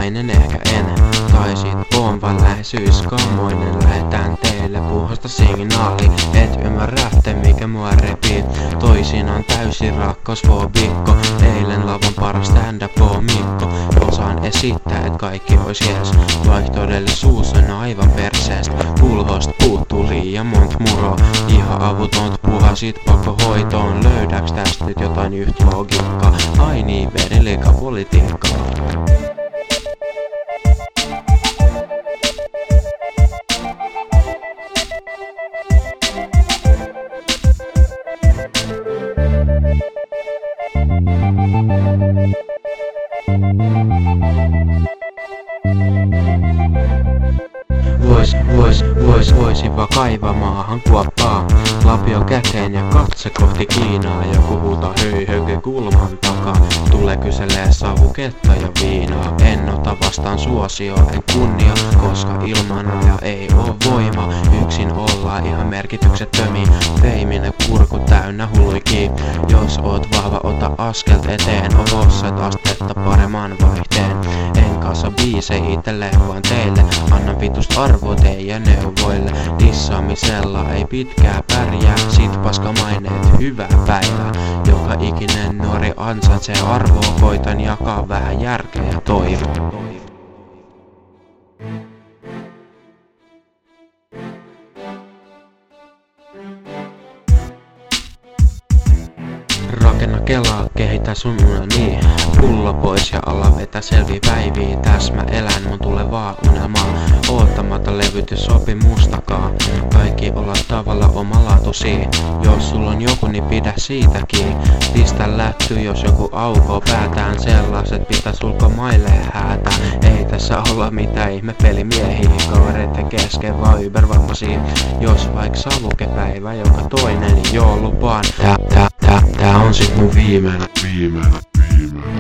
nainen ehkä en. Tai sit oon vaan läheisyyskammoinen. Lähetään teille puhasta signaali. Et ymmärrätte mikä mua repii. Toisinaan täysin rakkausfoobikko. Eilen lavan paras stand-up on Mikko. Osaan esittää et kaikki ois jees. Vaik todellisuus on aivan perseestä. Pulhosta puuttuu liian mont muro. Ihan avutont puha sit pakko hoitoon. Löydäks tästä nyt jotain yhtä logiikkaa? Ai niin, vedin liikaa politiikkaa. Voisin vaan kaivaa maahan kuoppaa. Lapio käteen ja katse kohti Kiinaa. Joku huutaa höi höge kulman takaa. Tulee kyselee savuketta ja viinaa. En ota vastaan suosio, en kunnia, koska ilman raja ei oo voima. Yksin ollaan ihan merkityksettömiä. Feiminen kurku täynnä huluikii. Jos oot vahva, ota askelt eteen. Ovosset astetta paremman vaihteen. En kasa biisei itelle, vaan teille. Annan vitusta arvoa teidän neuvoille. Dissaamisella ei pitkää pärjää. Sit paskamaineet hyvää päivää. Joka ikinen nuori ansaitsee arvoa. Koitan jakaa vähän järkeä ja toivoa. Rakenna kelaa, kehitä sun unelmia. Pullo pois ja ala vetä selviä päiviä. Täs mä elän mun tulevaa unelmaa. Oottamatta levytys sopi mustakaan. Kaikki olla tavalla omalaatuisia. Jos sulla on joku, niin pidä siitäkin. Pistä lätty, jos joku aukoo päätään. Sellaiset pitäis ulkomaille häätä. Ei tässä olla mitään ihme pelimiehiä. Kavereiden kesken vaan ybervammaisia. Jos vaik savukepäivä joka toinen, niin joo lupaan. Tää on sit mun viimeinen.